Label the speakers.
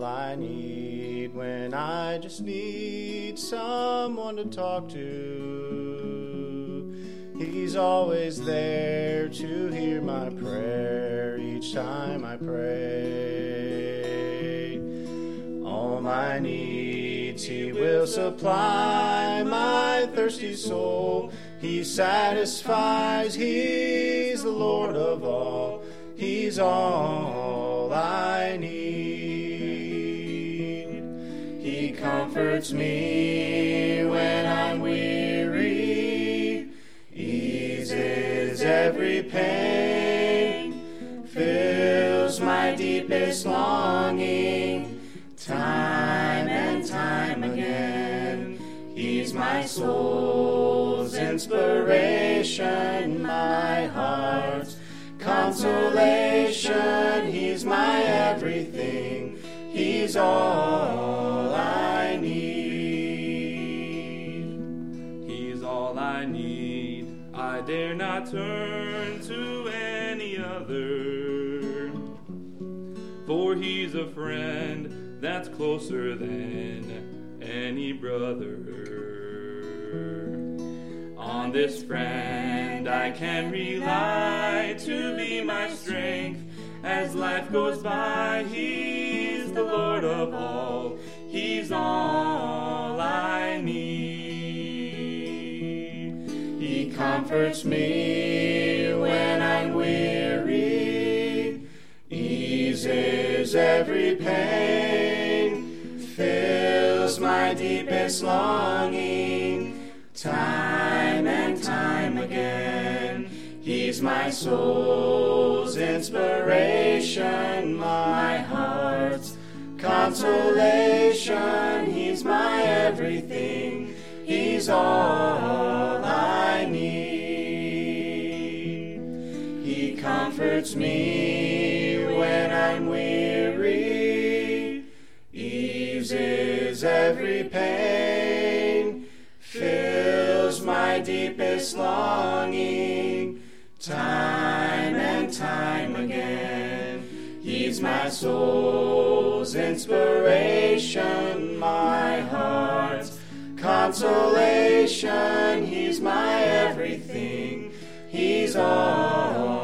Speaker 1: I need when I just need someone to talk to. He's always there to hear my prayer each time I pray. All my needs He will supply, my thirsty soul He satisfies. He's the Lord of all, He's all I need. He comforts me when I'm weary, eases every pain, fills my deepest longing, time and time again. He's my soul's inspiration, my heart's consolation. He's my everything, He's all I need.
Speaker 2: He's all I need, I dare not turn to any other, for He's a friend that's closer than any brother. On this friend I can rely to be my strength as life goes by. He's the Lord of all, He's all I need. He comforts me when I'm weary, eases every pain, fills my deepest longing, time and time again. He's my soul's inspiration, my heart's consolation. He's my everything, He's all I need. He comforts me when I'm weary, eases every pain, fills my deepest longing, time and time again. He's my soul's inspiration, my heart's consolation. He's my everything, He's all